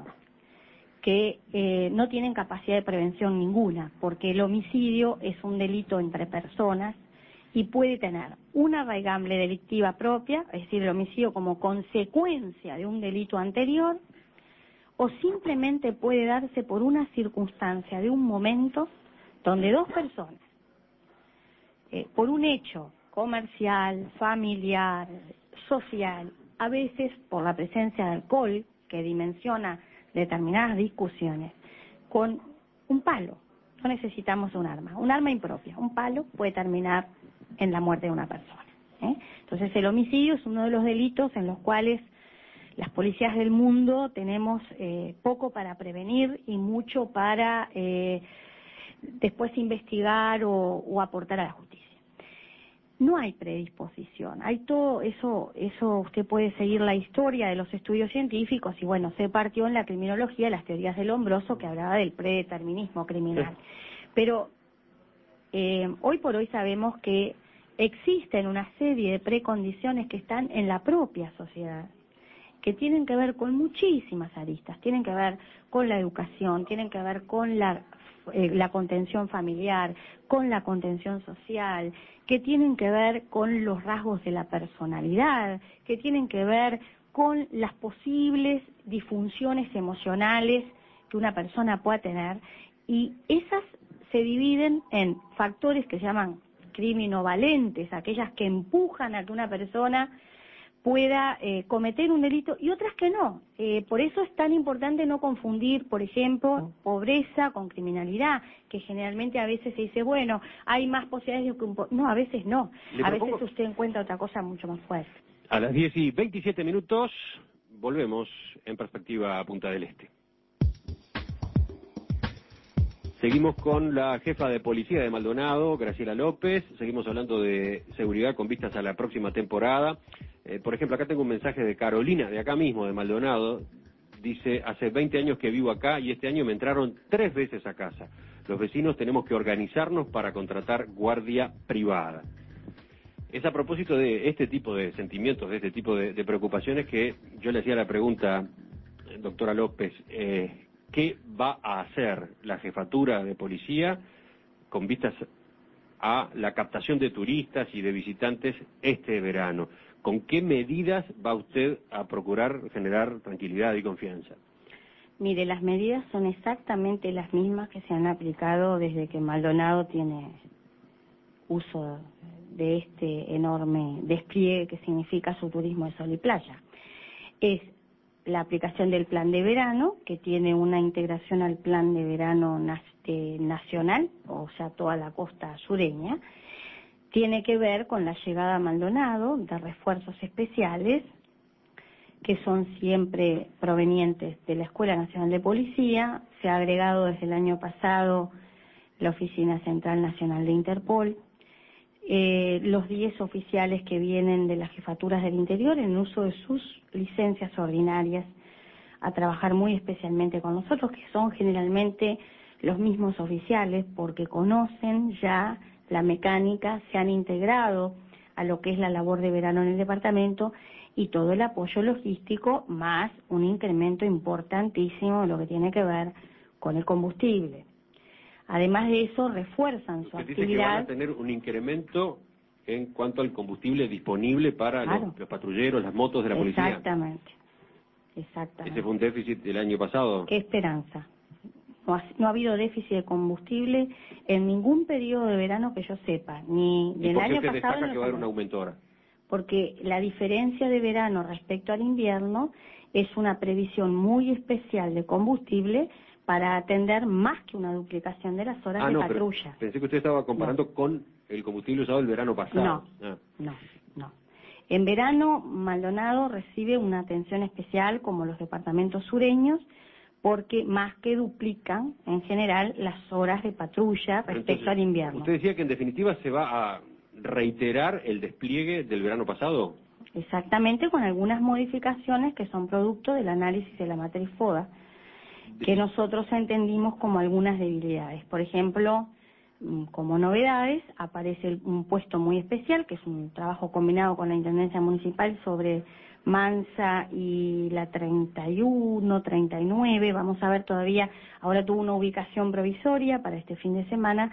Speaker 7: que no tienen capacidad de prevención ninguna, porque el homicidio es un delito entre personas y puede tener una raigambre delictiva propia, es decir, el homicidio como consecuencia de un delito anterior, o simplemente puede darse por una circunstancia de un momento donde dos personas, por un hecho comercial, familiar, social, a veces por la presencia de alcohol que dimensiona determinadas discusiones, con un palo, no necesitamos un arma impropia, un palo puede terminar en la muerte de una persona. Entonces el homicidio es uno de los delitos en los cuales las policías del mundo tenemos poco para prevenir y mucho para después investigar o aportar a la justicia. No hay predisposición, hay todo eso usted puede seguir la historia de los estudios científicos y bueno, se partió en la criminología las teorías del Lombroso que hablaba del predeterminismo criminal. Pero hoy por hoy sabemos que existen una serie de precondiciones que están en la propia sociedad, que tienen que ver con muchísimas aristas, tienen que ver con la educación, tienen que ver con la contención familiar, con la contención social, que tienen que ver con los rasgos de la personalidad, que tienen que ver con las posibles disfunciones emocionales que una persona pueda tener, y esas se dividen en factores que se llaman criminovalentes, aquellas que empujan a que una persona pueda cometer un delito y otras que no. Por eso es tan importante no confundir, por ejemplo, pobreza con criminalidad, que generalmente a veces se dice, bueno, hay más posibilidades de que no, a veces no. A veces usted encuentra otra cosa mucho más fuerte.
Speaker 1: A las 10:27 volvemos en Perspectiva a Punta del Este. Seguimos con la jefa de policía de Maldonado, Graciela López. Seguimos hablando de seguridad con vistas a la próxima temporada. Por ejemplo, acá tengo un mensaje de Carolina, de acá mismo, de Maldonado. Dice, hace 20 años que vivo acá y este año me entraron 3 veces a casa. Los vecinos tenemos que organizarnos para contratar guardia privada. Es a propósito de este tipo de sentimientos, de este tipo de preocupaciones que yo le hacía la pregunta, doctora López, ¿qué va a hacer la jefatura de policía con vistas a la captación de turistas y de visitantes este verano? ¿Con qué medidas va usted a procurar generar tranquilidad y confianza?
Speaker 7: Mire, las medidas son exactamente las mismas que se han aplicado desde que Maldonado tiene uso de este enorme despliegue que significa su turismo de sol y playa. Es la aplicación del plan de verano, que tiene una integración al plan de verano nacional, o sea, toda la costa sureña. Tiene que ver con la llegada a Maldonado de refuerzos especiales, que son siempre provenientes de la Escuela Nacional de Policía. Se ha agregado desde el año pasado la Oficina Central Nacional de Interpol. Los 10 oficiales que vienen de las jefaturas del interior en uso de sus licencias ordinarias a trabajar muy especialmente con nosotros, que son generalmente los mismos oficiales porque conocen ya la mecánica, se han integrado a lo que es la labor de verano en el departamento y todo el apoyo logístico más un incremento importantísimo de lo que tiene que ver con el combustible. Además de eso, refuerzan su actividad.
Speaker 1: Dice que van a tener un incremento en cuanto al combustible disponible para los patrulleros, las motos de la policía.
Speaker 7: Exactamente.
Speaker 1: Ese fue un déficit del año pasado.
Speaker 7: Qué esperanza. No ha habido déficit de combustible en ningún periodo de verano que yo sepa, ni del año pasado.
Speaker 1: ¿Y por qué usted destaca que va a haber un aumento ahora?
Speaker 7: Porque la diferencia de verano respecto al invierno es una previsión muy especial de combustible para atender más que una duplicación de las horas de patrulla.
Speaker 1: Pensé que usted estaba comparando con el combustible usado el verano pasado.
Speaker 7: No. En verano, Maldonado recibe una atención especial como los departamentos sureños, porque más que duplican, en general, las horas de patrulla respecto al invierno.
Speaker 1: ¿Usted decía que en definitiva se va a reiterar el despliegue del verano pasado?
Speaker 7: Exactamente, con algunas modificaciones que son producto del análisis de la matriz FODA, que nosotros entendimos como algunas debilidades. Por ejemplo, como novedades, aparece un puesto muy especial, que es un trabajo combinado con la Intendencia Municipal sobre Mansa y la 31, 39, vamos a ver todavía, ahora tuvo una ubicación provisoria para este fin de semana,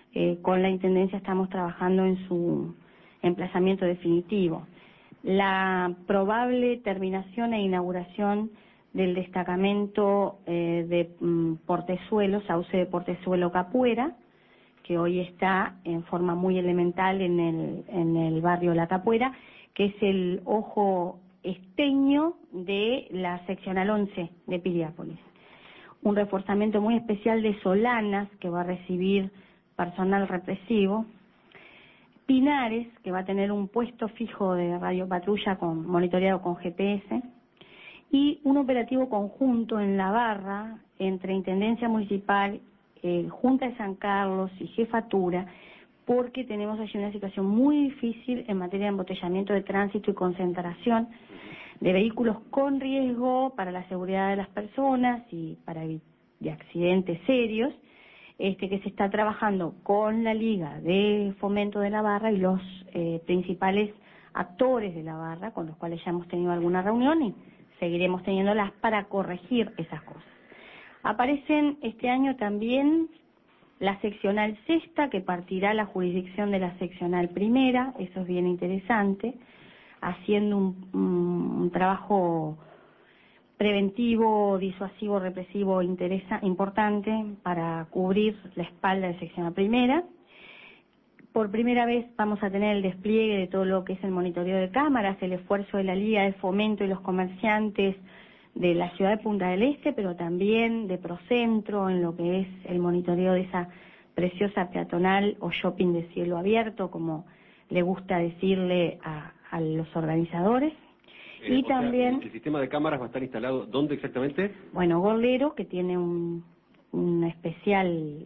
Speaker 7: con la Intendencia estamos trabajando en su emplazamiento definitivo. La probable terminación e inauguración del destacamento de Portezuelo, Sauce de Portezuelo Capuera, que hoy está en forma muy elemental en el barrio La Capuera, que es el ojo esteño de la seccional 11 de Piriápolis. Un reforzamiento muy especial de Solanas, que va a recibir personal represivo. Pinares, que va a tener un puesto fijo de radiopatrulla con monitoreado con GPS. Y un operativo conjunto en La Barra entre Intendencia Municipal, Junta de San Carlos y Jefatura, porque tenemos allí una situación muy difícil en materia de embotellamiento de tránsito y concentración de vehículos con riesgo para la seguridad de las personas y para de accidentes serios, que se está trabajando con la Liga de Fomento de La Barra y los principales actores de La Barra, con los cuales ya hemos tenido alguna reunión y seguiremos teniéndolas para corregir esas cosas. Aparecen este año también la seccional sexta, que partirá la jurisdicción de la seccional primera, eso es bien interesante, haciendo un trabajo preventivo, disuasivo, represivo importante para cubrir la espalda de seccional primera. Por primera vez vamos a tener el despliegue de todo lo que es el monitoreo de cámaras, el esfuerzo de la Liga de Fomento y los comerciantes de la ciudad de Punta del Este, pero también de Procentro, en lo que es el monitoreo de esa preciosa peatonal o shopping de cielo abierto, como le gusta decirle a los organizadores. Y también...
Speaker 1: ¿El sistema de cámaras va a estar instalado dónde exactamente?
Speaker 7: Bueno, Gorlero, que tiene un especial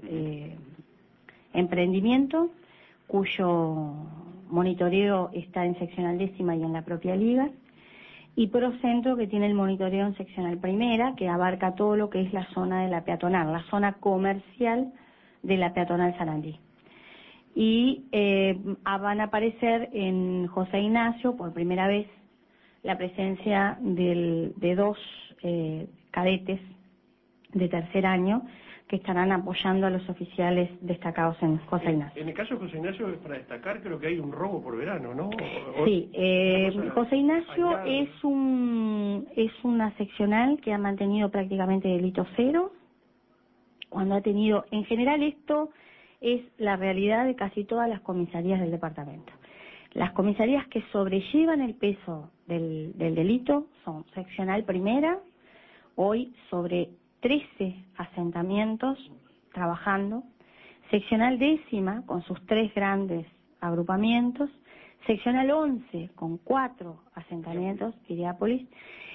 Speaker 7: emprendimiento, cuyo monitoreo está en seccional décima y en la propia Liga, y Procentro, que tiene el monitoreo en seccional primera, que abarca todo lo que es la zona de la peatonal, la zona comercial de la peatonal Sarandí. Y van a aparecer en José Ignacio, por primera vez, la presencia de dos cadetes de tercer año que estarán apoyando a los oficiales destacados en José Ignacio.
Speaker 6: En el caso de José Ignacio, para destacar, creo que hay un robo por verano, ¿no?
Speaker 7: Sí, José Ignacio es una seccional que ha mantenido prácticamente delito cero, cuando ha tenido, en general esto es la realidad de casi todas las comisarías del departamento. Las comisarías que sobrellevan el peso del delito son seccional primera, hoy sobre 13 asentamientos trabajando, seccional décima con sus 3 grandes agrupamientos, seccional 11 con 4 asentamientos, Piriápolis,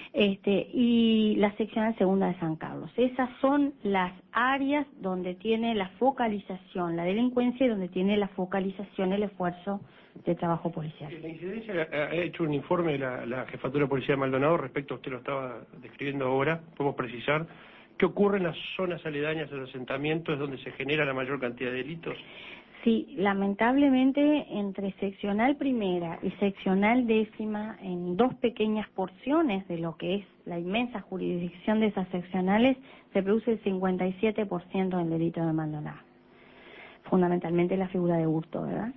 Speaker 7: y la seccional segunda de San Carlos. Esas son las áreas donde tiene la focalización la delincuencia y donde tiene la focalización el esfuerzo de trabajo policial.
Speaker 6: La incidencia ha hecho un informe la Jefatura de Policía de Maldonado respecto a, usted lo estaba describiendo ahora, podemos precisar, ¿qué ocurre en las zonas aledañas a los asentamientos donde se genera la mayor cantidad de delitos?
Speaker 7: Sí, lamentablemente entre seccional primera y seccional décima, en 2 pequeñas porciones de lo que es la inmensa jurisdicción de esas seccionales, se produce el 57% del delito de Maldonado. Fundamentalmente la figura de hurto, ¿verdad?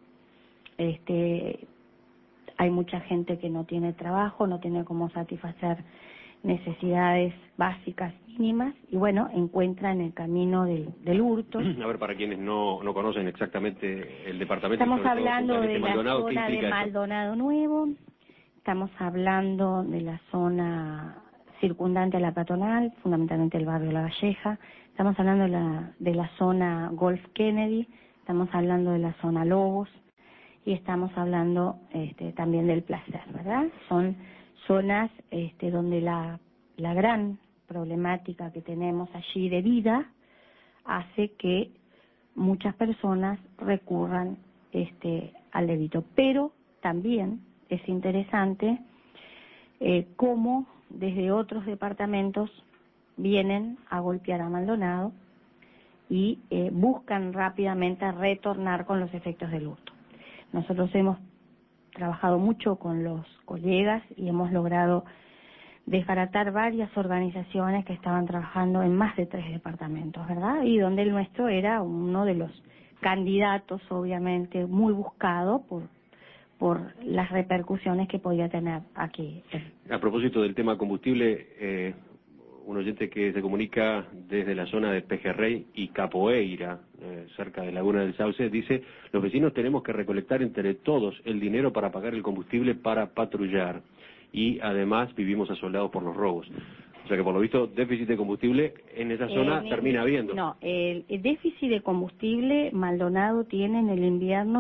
Speaker 7: Hay mucha gente que no tiene trabajo, no tiene cómo satisfacer necesidades básicas mínimas y bueno, encuentra en el camino del hurto.
Speaker 1: A ver, para quienes no conocen exactamente el departamento.
Speaker 7: Estamos hablando de la
Speaker 1: Maldonado,
Speaker 7: zona de Maldonado Nuevo, estamos hablando de la zona circundante a la peatonal, fundamentalmente el barrio La Valleja, estamos hablando de la zona Golf Kennedy, estamos hablando de la zona Lobos y estamos hablando también del Placer, ¿verdad? Son zonas donde la gran problemática que tenemos allí de vida hace que muchas personas recurran al delito. Pero también es interesante cómo desde otros departamentos vienen a golpear a Maldonado y buscan rápidamente retornar con los efectos del hurto. Nosotros hemos trabajado mucho con los colegas y hemos logrado desbaratar varias organizaciones que estaban trabajando en más de 3 departamentos, ¿verdad? Y donde el nuestro era uno de los candidatos, obviamente, muy buscado por las repercusiones que podía tener aquí.
Speaker 1: A propósito del tema combustible, un oyente que se comunica desde la zona de Pejerrey y Capoeira, cerca de Laguna del Sauce, dice: los vecinos tenemos que recolectar entre todos el dinero para pagar el combustible para patrullar, y además vivimos asolados por los robos. O sea que por lo visto déficit de combustible en esa zona termina habiendo.
Speaker 7: No, el déficit de combustible Maldonado tiene en el invierno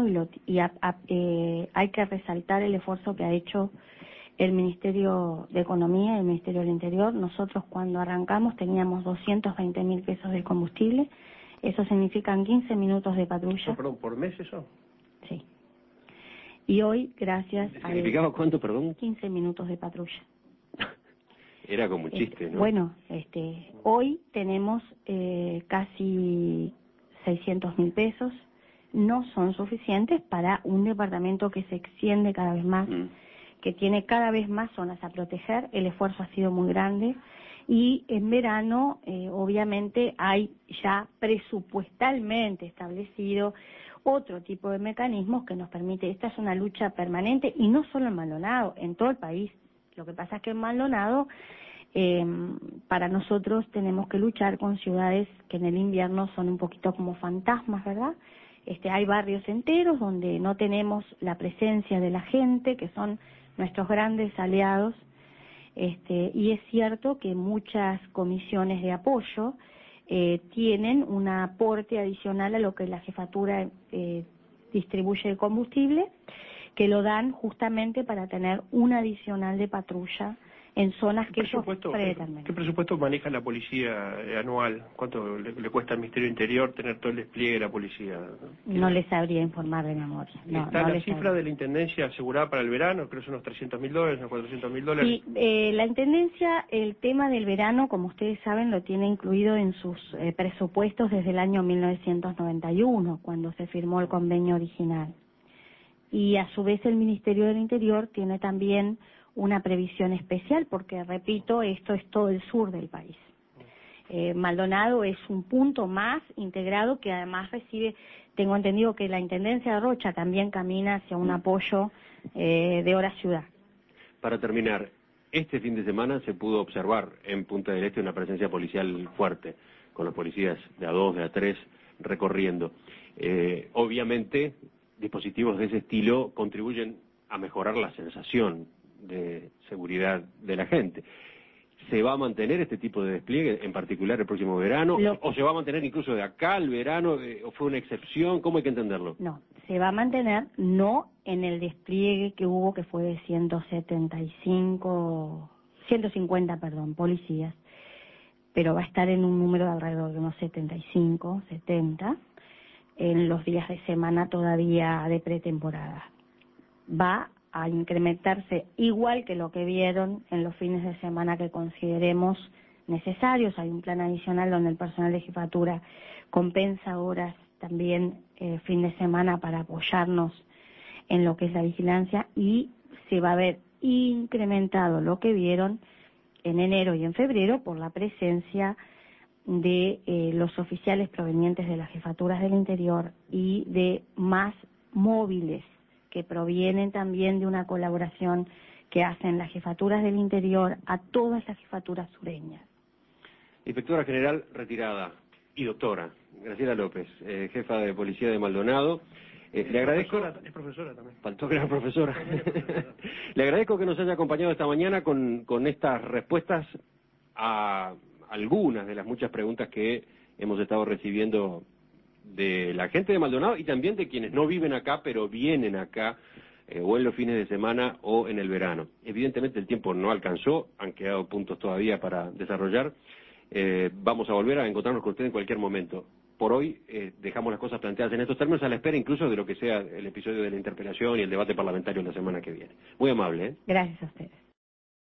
Speaker 7: hay que resaltar el esfuerzo que ha hecho el Ministerio de Economía y el Ministerio del Interior. Nosotros cuando arrancamos teníamos 220.000 pesos de combustible, eso significan 15 minutos de patrulla.
Speaker 6: ¿Perdón, por mes eso?
Speaker 7: Sí. Y hoy, gracias a...
Speaker 1: ¿Significaba cuánto, perdón?
Speaker 7: 15 minutos de patrulla.
Speaker 1: Era como un chiste, ¿no?
Speaker 7: Bueno, hoy tenemos casi 600.000 pesos, no son suficientes para un departamento que se extiende cada vez más, que tiene cada vez más zonas a proteger. El esfuerzo ha sido muy grande y en verano obviamente hay ya presupuestalmente establecido otro tipo de mecanismos que nos permite. Esta es una lucha permanente y no solo en Maldonado, en todo el país. Lo que pasa es que en Maldonado, para nosotros tenemos que luchar con ciudades que en el invierno son un poquito como fantasmas, ¿verdad? Hay barrios enteros donde no tenemos la presencia de la gente, que son nuestros grandes aliados, y es cierto que muchas comisiones de apoyo tienen un aporte adicional a lo que la jefatura distribuye el combustible, que lo dan justamente para tener un adicional de patrulla en zonas que ellos predeterminan.
Speaker 6: ¿Qué presupuesto maneja la policía anual? ¿Cuánto le cuesta al Ministerio del Interior tener todo el despliegue de la policía?
Speaker 7: No les sabría informar de memoria.
Speaker 6: ¿Está la cifra de la Intendencia asegurada para el verano? Creo que son unos $300.000, unos $400.000.
Speaker 7: Sí, la Intendencia, el tema del verano, como ustedes saben, lo tiene incluido en sus presupuestos desde el año 1991, cuando se firmó el convenio original. Y a su vez el Ministerio del Interior tiene también una previsión especial, porque, repito, esto es todo el sur del país. Maldonado es un punto más integrado que además recibe, tengo entendido que la Intendencia de Rocha también camina hacia un apoyo de Hora Ciudad.
Speaker 1: Para terminar, este fin de semana se pudo observar en Punta del Este una presencia policial fuerte, con los policías de A2, de A3 recorriendo. Obviamente, dispositivos de ese estilo contribuyen a mejorar la sensación de seguridad de la gente. ¿Se va a mantener este tipo de despliegue, en particular el próximo verano? ¿O se va a mantener incluso de acá el verano? ¿O fue una excepción? ¿Cómo hay que entenderlo?
Speaker 7: No, se va a mantener, no en el despliegue que hubo, que fue de 150 policías, pero va a estar en un número de alrededor de unos 75, 70, en los días de semana todavía de pretemporada. Va a incrementarse igual que lo que vieron en los fines de semana que consideremos necesarios. Hay un plan adicional donde el personal de jefatura compensa horas también fin de semana para apoyarnos en lo que es la vigilancia, y se va a ver incrementado lo que vieron en enero y en febrero por la presencia de los oficiales provenientes de las jefaturas del interior y de más móviles que provienen también de una colaboración que hacen las jefaturas del interior a todas las jefaturas sureñas.
Speaker 1: Inspectora General retirada y doctora Graciela López, jefa de policía de Maldonado. Le agradezco...
Speaker 6: Es profesora también.
Speaker 1: Faltó que era profesora. Le agradezco que nos haya acompañado esta mañana con estas respuestas a algunas de las muchas preguntas que hemos estado recibiendo de la gente de Maldonado y también de quienes no viven acá, pero vienen acá o en los fines de semana o en el verano. Evidentemente el tiempo no alcanzó, han quedado puntos todavía para desarrollar. Vamos a volver a encontrarnos con usted en cualquier momento. Por hoy dejamos las cosas planteadas en estos términos, a la espera incluso de lo que sea el episodio de la interpelación y el debate parlamentario la semana que viene. Muy amable, ¿eh?
Speaker 7: Gracias a ustedes.